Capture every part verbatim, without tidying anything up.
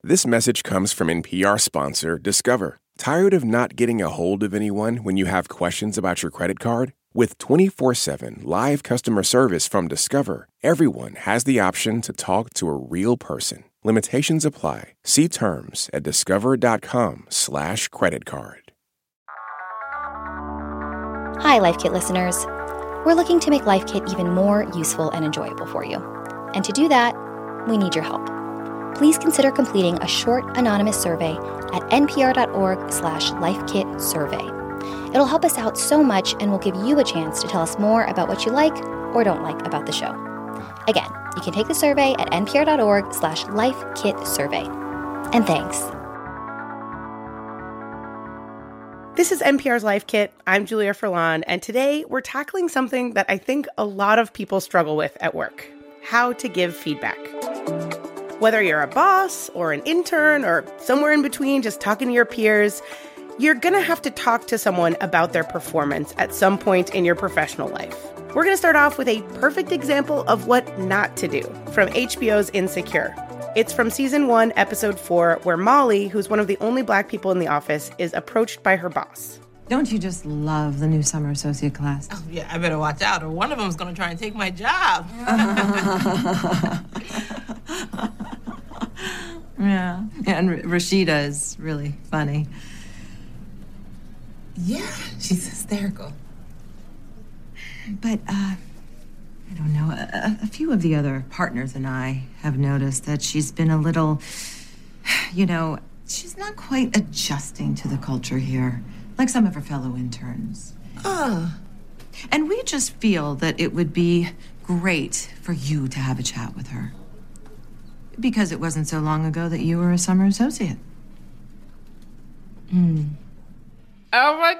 This message comes from N P R sponsor Discover. Tired of not getting a hold of anyone when you have questions about your credit card? With twenty-four seven live customer service from Discover, everyone has the option to talk to a real person. Limitations apply. See terms at discover.com slash credit card. Hi, Life Kit listeners. We're looking to make Life Kit even more useful and enjoyable for you. And to do that, we need your help. Please consider completing a short anonymous survey at npr.org slash lifekitsurvey. It'll help us out so much and will give you a chance to tell us more about what you like or don't like about the show. Again, you can take the survey at npr.org slash lifekitsurvey. And thanks. This is N P R's Life Kit. I'm Julia Furlan, and today we're tackling something that I think a lot of people struggle with at work: how to give feedback. Whether you're a boss or an intern or somewhere in between just talking to your peers, you're going to have to talk to someone about their performance at some point in your professional life. We're going to start off with a perfect example of what not to do from H B O's Insecure. It's from season one, episode four, where Molly, who's one of the only black people in the office, is approached by her boss. Don't you just love the new summer associate class? Oh, yeah, I better watch out, or one of them's going to try and take my job. Yeah, and R- Rashida is really funny. Yeah, she's hysterical. But, uh, I don't know, a, a few of the other partners and I have noticed that she's been a little, you know, she's not quite adjusting to the culture here, like some of her fellow interns. Oh. And we just feel that it would be great for you to have a chat with her. Because it wasn't so long ago that you were a summer associate. Mm. Oh my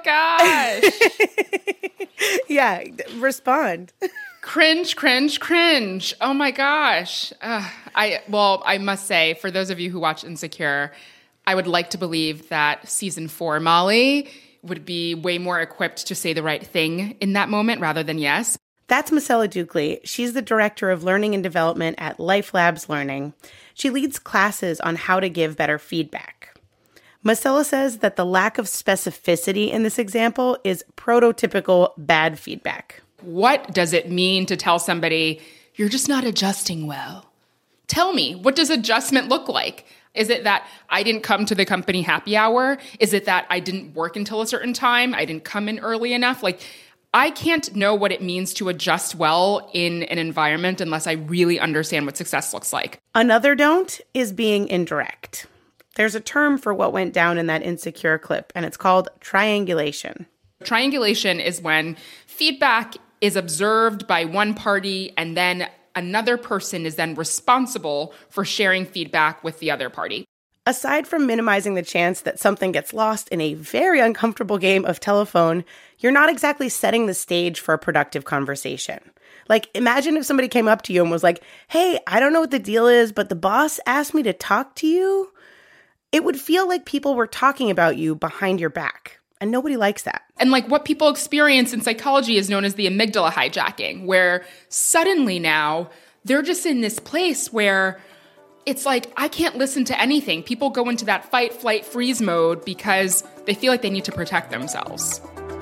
gosh. Yeah, respond. Cringe, cringe, cringe. Oh my gosh. Uh, I well, I must say, for those of you who watch Insecure, I would like to believe that season four Molly would be way more equipped to say the right thing in that moment rather than yes. That's Marcella Dukley. She's the director of learning and development at Life Labs Learning. She leads classes on how to give better feedback. Marcella says that the lack of specificity in this example is prototypical bad feedback. What does it mean to tell somebody, you're just not adjusting well? Tell me, what does adjustment look like? Is it that I didn't come to the company happy hour? Is it that I didn't work until a certain time? I didn't come in early enough? Like, I can't know what it means to adjust well in an environment unless I really understand what success looks like. Another don't is being indirect. There's a term for what went down in that Insecure clip, and it's called triangulation. Triangulation is when feedback is observed by one party and then another person is then responsible for sharing feedback with the other party. Aside from minimizing the chance that something gets lost in a very uncomfortable game of telephone, you're not exactly setting the stage for a productive conversation. Like, imagine if somebody came up to you and was like, hey, I don't know what the deal is, but the boss asked me to talk to you. It would feel like people were talking about you behind your back, and nobody likes that. And like what people experience in psychology is known as the amygdala hijacking, where suddenly now they're just in this place where it's like, I can't listen to anything. People go into that fight, flight, freeze mode because they feel like they need to protect themselves.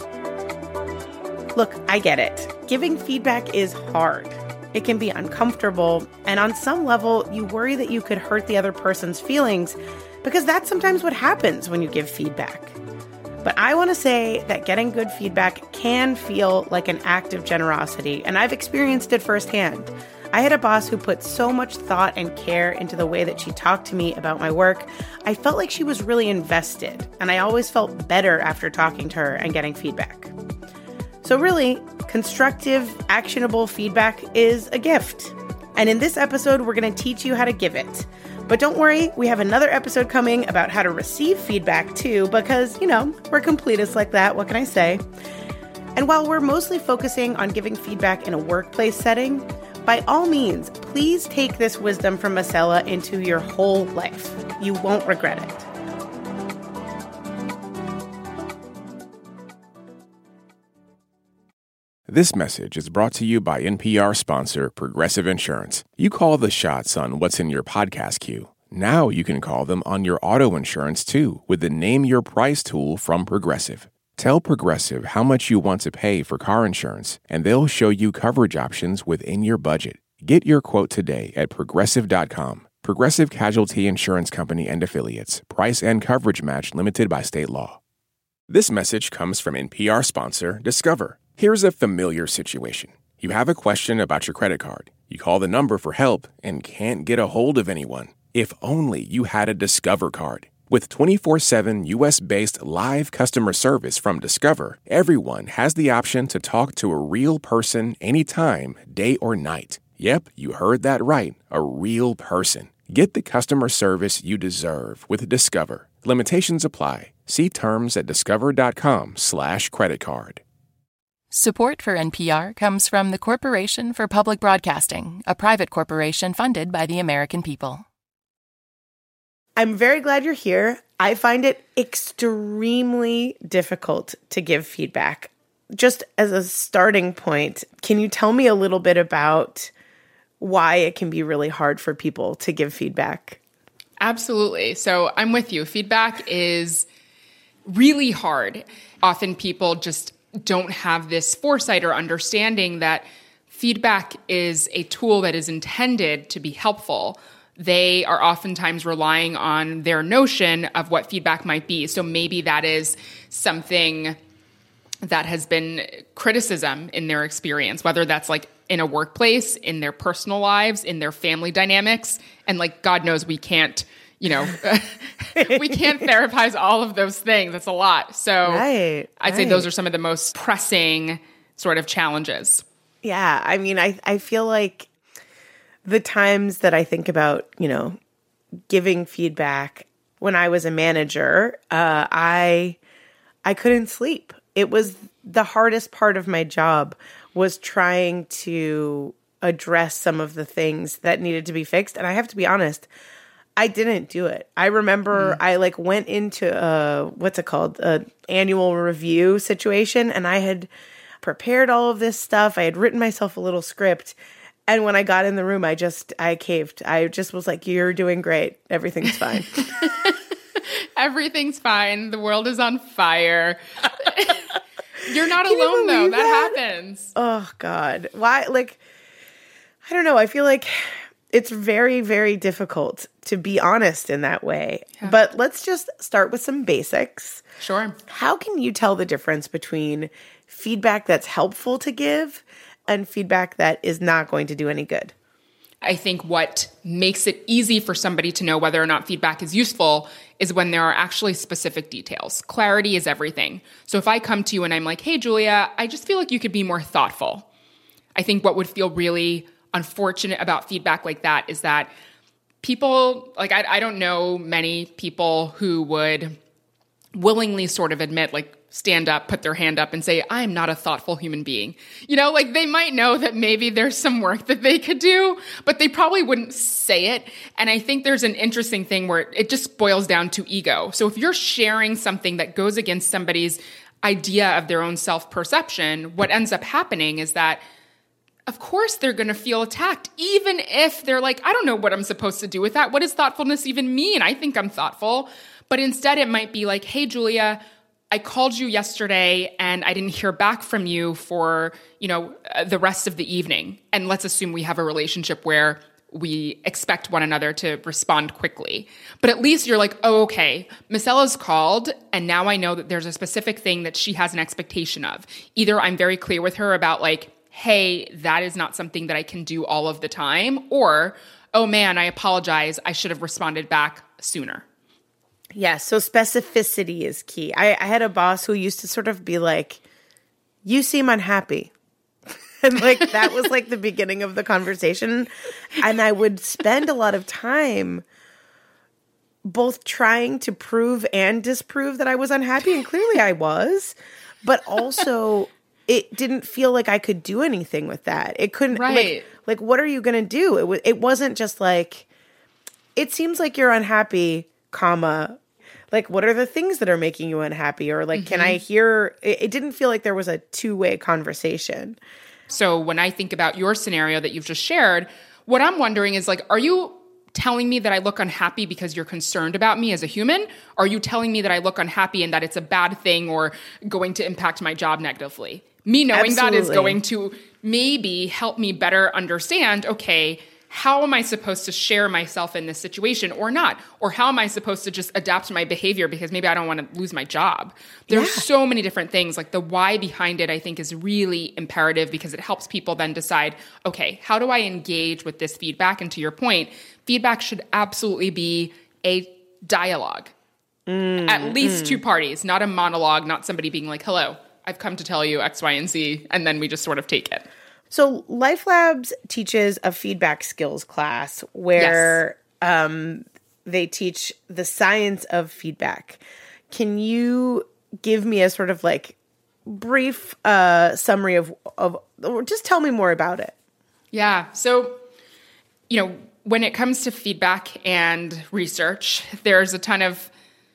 Look, I get it. Giving feedback is hard. It can be uncomfortable, and on some level, you worry that you could hurt the other person's feelings because that's sometimes what happens when you give feedback. But I want to say that getting good feedback can feel like an act of generosity, and I've experienced it firsthand. I had a boss who put so much thought and care into the way that she talked to me about my work. I felt like she was really invested, and I always felt better after talking to her and getting feedback. So really, constructive, actionable feedback is a gift. And in this episode, we're going to teach you how to give it. But don't worry, we have another episode coming about how to receive feedback too, because, you know, we're completists like that. What can I say? And while we're mostly focusing on giving feedback in a workplace setting, by all means, please take this wisdom from Marcella into your whole life. You won't regret it. This message is brought to you by N P R sponsor Progressive Insurance. You call the shots on what's in your podcast queue. Now you can call them on your auto insurance too with the Name Your Price tool from Progressive. Tell Progressive how much you want to pay for car insurance, and they'll show you coverage options within your budget. Get your quote today at progressive dot com. Progressive Casualty Insurance Company and Affiliates. Price and coverage match limited by state law. This message comes from N P R sponsor Discover. Here's a familiar situation. You have a question about your credit card. You call the number for help and can't get a hold of anyone. If only you had a Discover card. With twenty-four seven U S-based live customer service from Discover, everyone has the option to talk to a real person anytime, day or night. Yep, you heard that right, a real person. Get the customer service you deserve with Discover. Limitations apply. See terms at discover.com slash credit card. Support for N P R comes from the Corporation for Public Broadcasting, a private corporation funded by the American people. I'm very glad you're here. I find it extremely difficult to give feedback. Just as a starting point, can you tell me a little bit about why it can be really hard for people to give feedback? Absolutely. So I'm with you. Feedback is really hard. Often people just don't have this foresight or understanding that feedback is a tool that is intended to be helpful. They are oftentimes relying on their notion of what feedback might be. So maybe that is something that has been criticism in their experience, whether that's like in a workplace, in their personal lives, in their family dynamics. And like, God knows we can't, you know, we can't therapize all of those things. That's a lot. So right, I'd right. say those are some of the most pressing sort of challenges. Yeah. I mean, I, I feel like the times that I think about, you know, giving feedback when I was a manager, uh, I I couldn't sleep. It was the hardest part of my job was trying to address some of the things that needed to be fixed. And I have to be honest, I didn't do it. I remember mm. I like went into a, what's it called? A annual review situation. And I had prepared all of this stuff. I had written myself a little script. And when I got in the room, I just, I caved. I just was like, you're doing great. Everything's fine. Everything's fine. The world is on fire. You're not Can alone, though. That? that happens. Oh, God. Why? Like, I don't know. I feel like it's very, very difficult to be honest in that way. Yeah. But let's just start with some basics. Sure. How can you tell the difference between feedback that's helpful to give and feedback that is not going to do any good? I think what makes it easy for somebody to know whether or not feedback is useful is when there are actually specific details. Clarity is everything. So if I come to you and I'm like, hey, Julia, I just feel like you could be more thoughtful. I think what would feel really unfortunate about feedback like that is that people, like I, I don't know many people who would willingly sort of admit, like, stand up, put their hand up and say, I'm not a thoughtful human being. You know, like they might know that maybe there's some work that they could do, but they probably wouldn't say it. And I think there's an interesting thing where it just boils down to ego. So if you're sharing something that goes against somebody's idea of their own self-perception, what ends up happening is that of course they're going to feel attacked, even if they're like, I don't know what I'm supposed to do with that. What does thoughtfulness even mean? I think I'm thoughtful. But instead it might be like, hey, Julia, I called you yesterday and I didn't hear back from you for, you know, the rest of the evening. And let's assume we have a relationship where we expect one another to respond quickly. But at least you're like, oh, okay, Miss Ella's called and now I know that there's a specific thing that she has an expectation of. Either I'm very clear with her about like, hey, that is not something that I can do all of the time, or, oh man, I apologize, I should have responded back sooner. Yeah, so specificity is key. I, I had a boss who used to sort of be like, you seem unhappy. And like that was like the beginning of the conversation. And I would spend a lot of time both trying to prove and disprove that I was unhappy. And clearly I was. But also it didn't feel like I could do anything with that. It couldn't, right. like, like what are you going to do? It, w- it wasn't just like, it seems like you're unhappy, comma, like, what are the things that are making you unhappy? Or like, mm-hmm. can I hear, it, it didn't feel like there was a two-way conversation. So when I think about your scenario that you've just shared, what I'm wondering is like, are you telling me that I look unhappy because you're concerned about me as a human? Or are you telling me that I look unhappy and that it's a bad thing or going to impact my job negatively? Me knowing Absolutely. that is going to maybe help me better understand, okay, how am I supposed to share myself in this situation or not? Or how am I supposed to just adapt my behavior because maybe I don't want to lose my job? There's Yeah. so many different things. Like the why behind it, I think, is really imperative because it helps people then decide, okay, how do I engage with this feedback? And to your point, feedback should absolutely be a dialogue. Mm, At least mm. two parties, not a monologue, not somebody being like, hello, I've come to tell you X, Y, and Z, and then we just sort of take it. So Life Labs teaches a feedback skills class where yes. um, they teach the science of feedback. Can you give me a sort of like brief uh, summary of, of, or just tell me more about it? Yeah. So, you know, when it comes to feedback and research, there's a ton of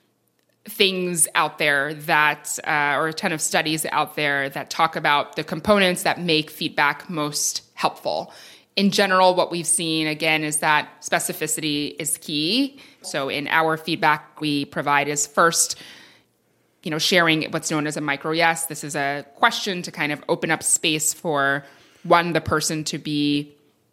things out there that, uh, or a ton of studies out there that talk about the components that make feedback most helpful. In general, what we've seen, again, is that specificity is key. So in our feedback we provide is first, you know, sharing what's known as a micro yes. This is a question to kind of open up space for, one, the person to be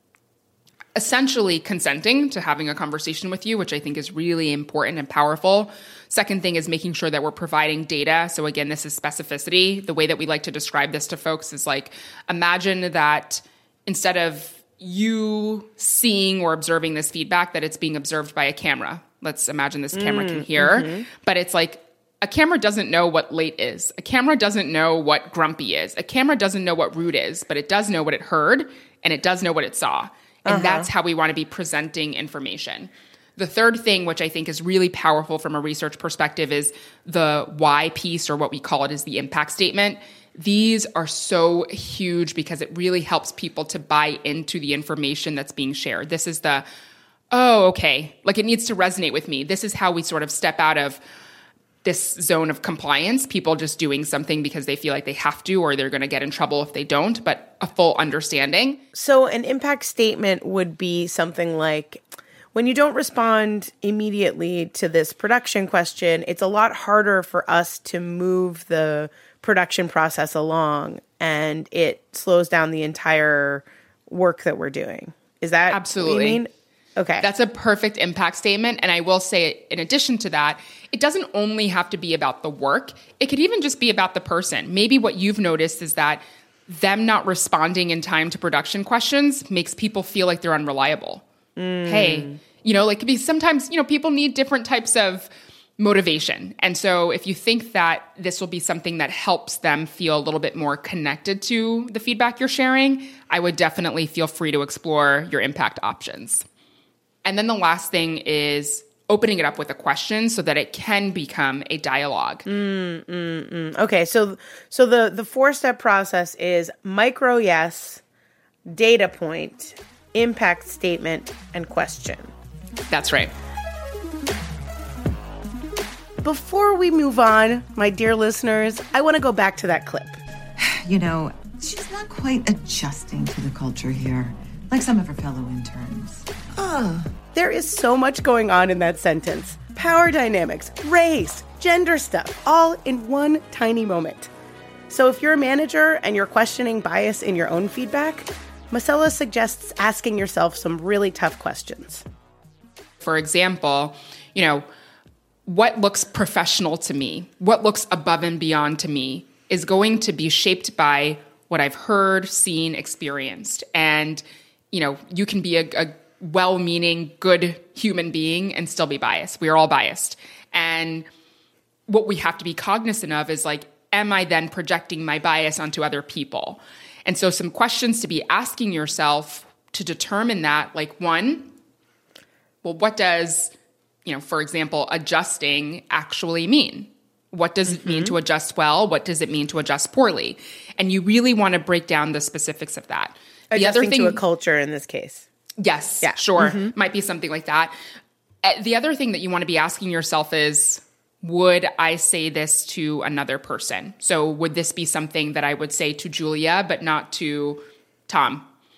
essentially consenting to having a conversation with you, which I think is really important and powerful. Second thing is making sure that we're providing data. So again, this is specificity. The way that we like to describe this to folks is like, imagine that instead of you seeing or observing this feedback, that it's being observed by a camera. Let's imagine this camera mm, can hear, mm-hmm. but it's like, a camera doesn't know what late is. A camera doesn't know what grumpy is. A camera doesn't know what rude is, but it does know what it heard and it does know what it saw. And uh-huh. that's how we want to be presenting information. The third thing, which I think is really powerful from a research perspective, is the why piece, or what we call it is the impact statement. These are so huge because it really helps people to buy into the information that's being shared. This is the, oh, okay, like it needs to resonate with me. This is how we sort of step out of this zone of compliance, people just doing something because they feel like they have to or they're going to get in trouble if they don't, but a full understanding. So an impact statement would be something like, when you don't respond immediately to this production question, it's a lot harder for us to move the production process along, and it slows down the entire work that we're doing. Is that absolutely what you mean? Okay. That's a perfect impact statement. And I will say, in addition to that, it doesn't only have to be about the work. It could even just be about the person. Maybe what you've noticed is that them not responding in time to production questions makes people feel like they're unreliable. Mm. Hey, you know, like be sometimes, you know, people need different types of motivation. And so if you think that this will be something that helps them feel a little bit more connected to the feedback you're sharing, I would definitely feel free to explore your impact options. And then the last thing is opening it up with a question so that it can become a dialogue. Mm, mm, mm. Okay, so so the, the four-step process is micro yes, data point, impact statement, and question. That's right. Before we move on, my dear listeners, I want to go back to that clip. You know, she's not quite adjusting to the culture here, like some of her fellow interns. Oh, there is so much going on in that sentence. Power dynamics, race, gender stuff, all in one tiny moment. So if you're a manager and you're questioning bias in your own feedback, Marcella suggests asking yourself some really tough questions. For example, you know, what looks professional to me, what looks above and beyond to me is going to be shaped by what I've heard, seen, experienced. And, you know, you can be a, a well-meaning, good human being and still be biased. We are all biased. And what we have to be cognizant of is like, am I then projecting my bias onto other people? And so some questions to be asking yourself to determine that, like one, well, what does, you know, for example, adjusting actually mean? What does mm-hmm. it mean to adjust well? What does it mean to adjust poorly? And you really want to break down the specifics of that. Adjusting the other thing, to a culture in this case. Yes, yeah. sure. Mm-hmm. Might be something like that. Uh, the other thing that you want to be asking yourself is, would I say this to another person? So would this be something that I would say to Julia, but not to Tom?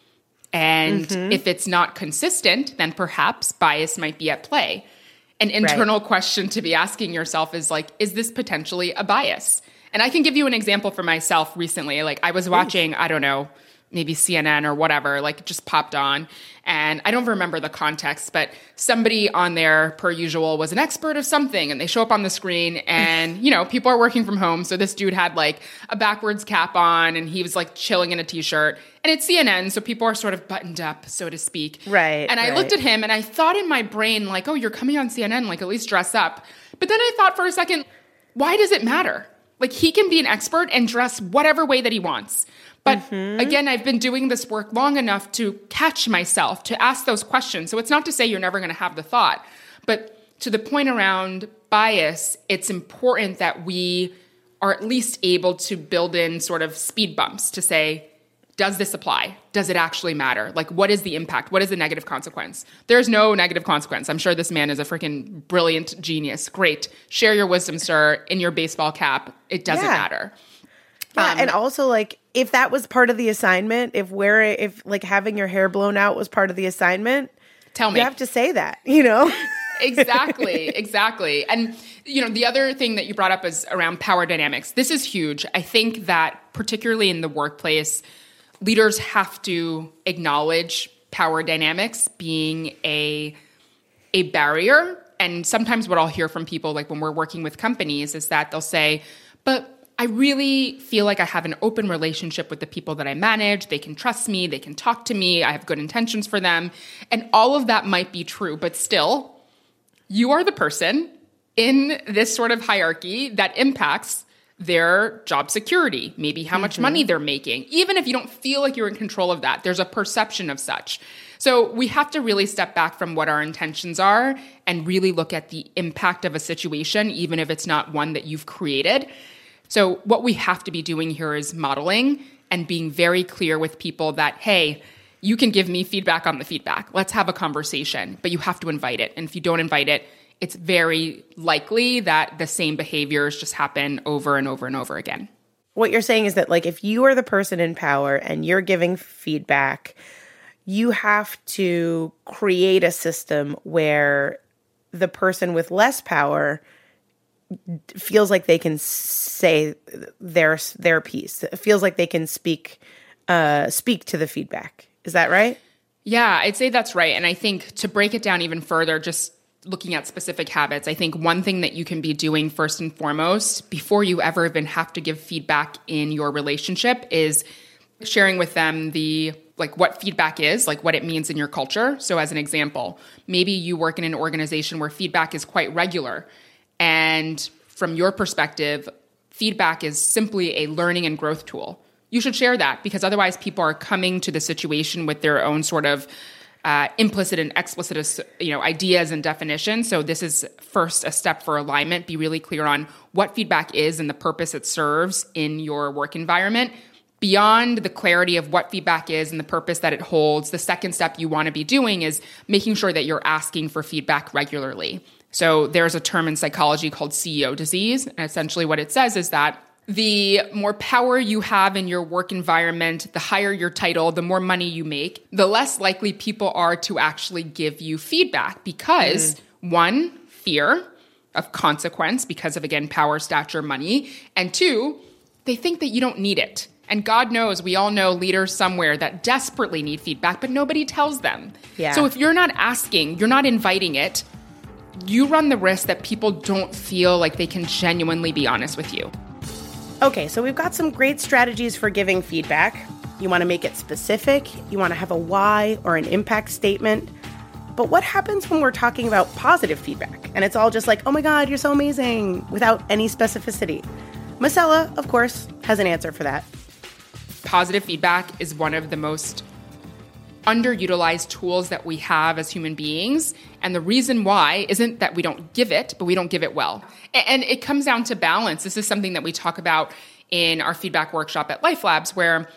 And Mm-hmm. if it's not consistent, then perhaps bias might be at play. An internal Right. question to be asking yourself is like, is this potentially a bias? And I can give you an example for myself recently. Like I was watching, I don't know, maybe C N N or whatever, like it just popped on. And I don't remember the context, but somebody on there, per usual, was an expert of something. And they show up on the screen and, you know, people are working from home. So this dude had like a backwards cap on and he was like chilling in a t-shirt. And it's C N N, so people are sort of buttoned up, so to speak. Right, And I right. looked at him and I thought in my brain, like, oh, you're coming on C N N, like at least dress up. But then I thought for a second, why does it matter? Like he can be an expert and dress whatever way that he wants. But Mm-hmm. again, I've been doing this work long enough to catch myself, to ask those questions. So it's not to say you're never going to have the thought. But to the point around bias, it's important that we are at least able to build in sort of speed bumps to say, does this apply? Does it actually matter? Like, what is the impact? What is the negative consequence? There's no negative consequence. I'm sure this man is a freaking brilliant genius. Great. Share your wisdom, sir, in your baseball cap. It doesn't Yeah. matter. Yeah, Um, and also like if that was part of the assignment, if wear if like having your hair blown out was part of the assignment, Tell me. you have to say that, you know? Exactly, exactly. And, you know, the other thing that you brought up is around power dynamics. This is huge. I think that particularly in the workplace, leaders have to acknowledge power dynamics being a a barrier. And sometimes what I'll hear from people, like when we're working with companies, is that they'll say, but I really feel like I have an open relationship with the people that I manage. They can trust me. They can talk to me. I have good intentions for them. And all of that might be true, but still, you are the person in this sort of hierarchy that impacts their job security, maybe how much money they're making. Even if you don't feel like you're in control of that, there's a perception of such. So we have to really step back from what our intentions are and really look at the impact of a situation, even if it's not one that you've created. So what we have to be doing here is modeling and being very clear with people that, hey, you can give me feedback on the feedback. Let's have a conversation, but you have to invite it. And if you don't invite it, it's very likely that the same behaviors just happen over and over and over again. What you're saying is that like if you are the person in power and you're giving feedback, you have to create a system where the person with less power feels like they can say their their piece. It feels like they can speak uh, speak to the feedback. Is that right? Yeah, I'd say that's right. And I think to break it down even further, just looking at specific habits, I think one thing that you can be doing first and foremost before you ever even have to give feedback in your relationship is sharing with them the like what feedback is, like what it means in your culture. So as an example, maybe you work in an organization where feedback is quite regular. And from your perspective, feedback is simply a learning and growth tool. You should share that because otherwise people are coming to the situation with their own sort of uh, implicit and explicit, you know, ideas and definitions. So this is first a step for alignment. Be really clear on what feedback is and the purpose it serves in your work environment. Beyond the clarity of what feedback is and the purpose that it holds, the second step you want to be doing is making sure that you're asking for feedback regularly. So there's a term in psychology called C E O disease. And essentially what it says is that the more power you have in your work environment, the higher your title, the more money you make, the less likely people are to actually give you feedback because mm. one, fear of consequence because of, again, power, stature, money. And two, they think that you don't need it. And God knows, we all know leaders somewhere that desperately need feedback, but nobody tells them. Yeah. So if you're not asking, you're not inviting it, you run the risk that people don't feel like they can genuinely be honest with you. Okay, so we've got some great strategies for giving feedback. You want to make it specific. You want to have a why or an impact statement. But what happens when we're talking about positive feedback? And it's all just like, oh my God, you're so amazing, without any specificity. Marcella, of course, has an answer for that. Positive feedback is one of the most underutilized tools that we have as human beings. And the reason why isn't that we don't give it, but we don't give it well. And it comes down to balance. This is something that we talk about in our feedback workshop at Life Labs, where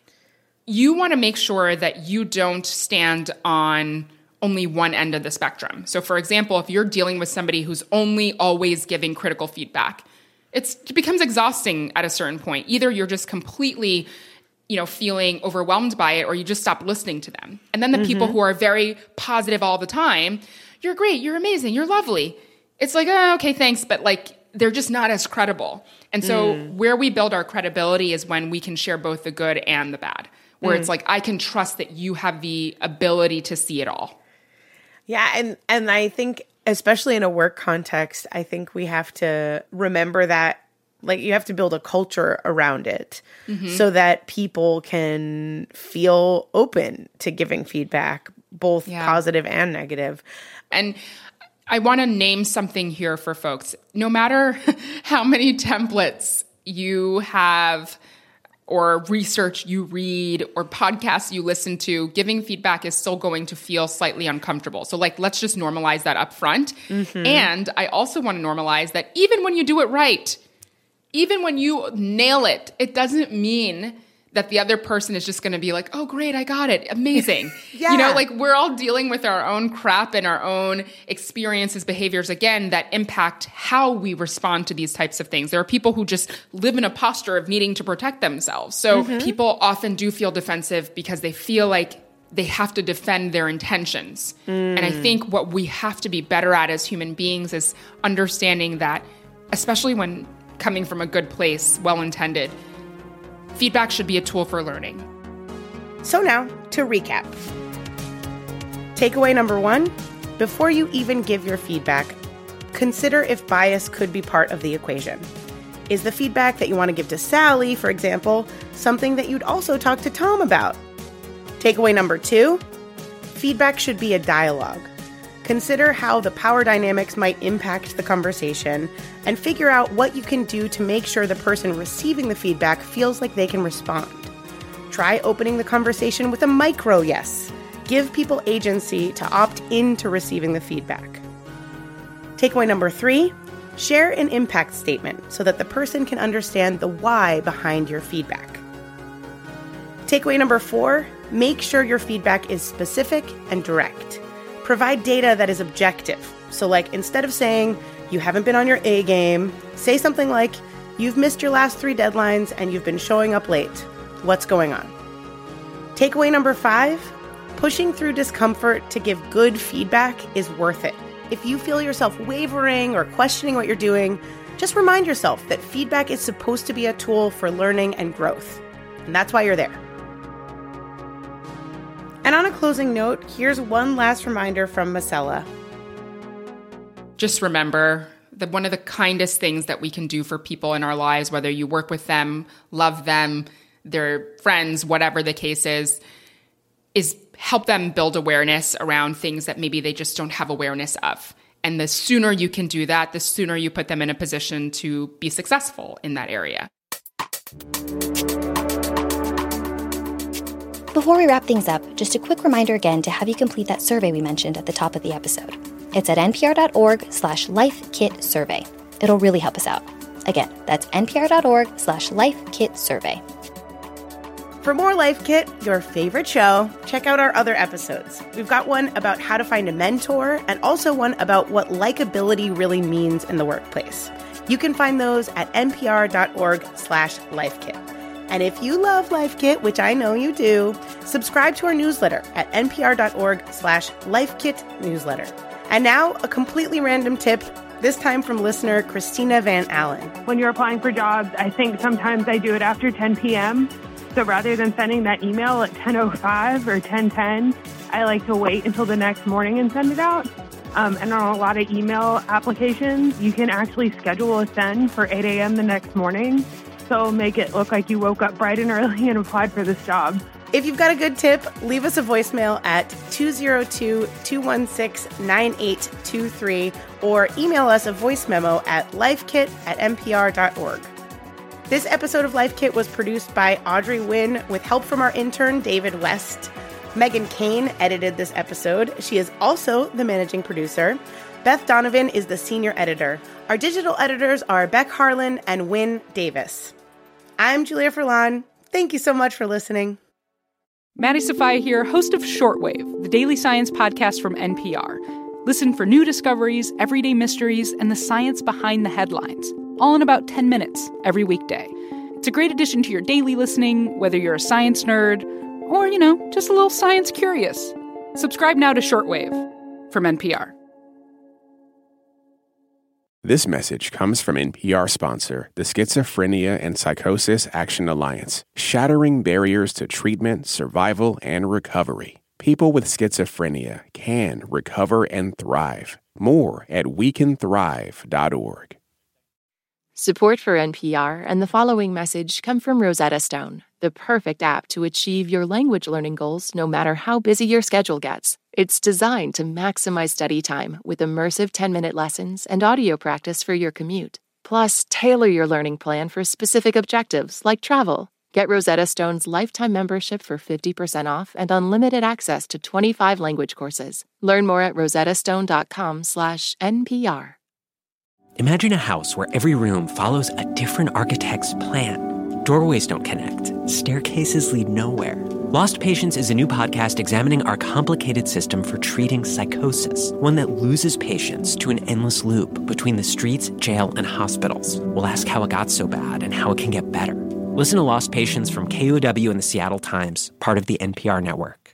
you want to make sure that you don't stand on only one end of the spectrum. So for example, if you're dealing with somebody who's only always giving critical feedback, it's, it becomes exhausting at a certain point. Either you're just completely you know, feeling overwhelmed by it, or you just stop listening to them. And then the mm-hmm. people who are very positive all the time, you're great, you're amazing, you're lovely. It's like, oh, okay, thanks. But like, they're just not as credible. And so mm. where we build our credibility is when we can share both the good and the bad, where mm. it's like, I can trust that you have the ability to see it all. Yeah. And, and I think, especially in a work context, I think we have to remember that, like, you have to build a culture around it mm-hmm. so that people can feel open to giving feedback, both yeah. positive and negative. And I want to name something here for folks. No matter how many templates you have or research you read or podcasts you listen to, giving feedback is still going to feel slightly uncomfortable. So like, let's just normalize that up front. Mm-hmm. And I also want to normalize that even when you do it right, even when you nail it, it doesn't mean that the other person is just going to be like, oh, great, I got it. Amazing. yeah. You know, like we're all dealing with our own crap and our own experiences, behaviors, again, that impact how we respond to these types of things. There are people who just live in a posture of needing to protect themselves. So mm-hmm. people often do feel defensive because they feel like they have to defend their intentions. Mm. And I think what we have to be better at as human beings is understanding that, especially when coming from a good place, well-intended, feedback should be a tool for learning. So now, to recap. Takeaway number one, before you even give your feedback, consider if bias could be part of the equation. Is the feedback that you want to give to Sally, for example, something that you'd also talk to Tom about? Takeaway number two, feedback should be a dialogue. Consider how the power dynamics might impact the conversation and figure out what you can do to make sure the person receiving the feedback feels like they can respond. Try opening the conversation with a micro yes. Give people agency to opt into receiving the feedback. Takeaway number three, share an impact statement so that the person can understand the why behind your feedback. Takeaway number four, make sure your feedback is specific and direct. Provide data that is objective. So like, instead of saying, you haven't been on your A game, say something like, you've missed your last three deadlines and you've been showing up late. What's going on? Takeaway number five, pushing through discomfort to give good feedback is worth it. If you feel yourself wavering or questioning what you're doing, just remind yourself that feedback is supposed to be a tool for learning and growth. And that's why you're there. And on a closing note, here's one last reminder from Marcella. Just remember that one of the kindest things that we can do for people in our lives, whether you work with them, love them, they're friends, whatever the case is, is help them build awareness around things that maybe they just don't have awareness of. And the sooner you can do that, the sooner you put them in a position to be successful in that area. Before we wrap things up, just a quick reminder again to have you complete that survey we mentioned at the top of the episode. It's at npr.org slash lifekit survey. It'll really help us out. Again, that's npr.org slash lifekit survey. For more Life Kit, your favorite show, check out our other episodes. We've got one about how to find a mentor and also one about what likability really means in the workplace. You can find those at npr.org slash lifekit. And if you love Life Kit, which I know you do, subscribe to our newsletter at npr.org slash lifekit newsletter. And now, a completely random tip, this time from listener Christina Van Allen. When you're applying for jobs, I think sometimes I do it after ten p.m., so rather than sending that email at ten oh five or ten ten, I like to wait until the next morning and send it out. Um, and on a lot of email applications, you can actually schedule a send for eight a.m. the next morning. So make it look like you woke up bright and early and applied for this job. If you've got a good tip, leave us a voicemail at two oh two, two one six, nine eight two three or email us a voice memo at lifekit at npr dot org. This episode of Life Kit was produced by Audrey Wynn with help from our intern, David West. Megan Kane edited this episode. She is also the managing producer. Beth Donovan is the senior editor. Our digital editors are Beck Harlan and Wynn Davis. I'm Julia Furlan. Thank you so much for listening. Maddie Sofia here, host of Shortwave, the daily science podcast from N P R. Listen for new discoveries, everyday mysteries, and the science behind the headlines, all in about ten minutes every weekday. It's a great addition to your daily listening, whether you're a science nerd or, you know, just a little science curious. Subscribe now to Shortwave from N P R. This message comes from N P R sponsor, the Schizophrenia and Psychosis Action Alliance, shattering barriers to treatment, survival, and recovery. People with schizophrenia can recover and thrive. More at we can thrive dot org. Support for N P R and the following message come from Rosetta Stone, the perfect app to achieve your language learning goals no matter how busy your schedule gets. It's designed to maximize study time with immersive ten-minute lessons and audio practice for your commute. Plus, tailor your learning plan for specific objectives like travel. Get Rosetta Stone's lifetime membership for fifty percent off and unlimited access to twenty-five language courses. Learn more at rosettastone.com slash NPR. Imagine a house where every room follows a different architect's plan. Doorways don't connect. Staircases lead nowhere. Lost Patients is a new podcast examining our complicated system for treating psychosis, one that loses patients to an endless loop between the streets, jail, and hospitals. We'll ask how it got so bad and how it can get better. Listen to Lost Patients from K O W and the Seattle Times, part of the N P R network.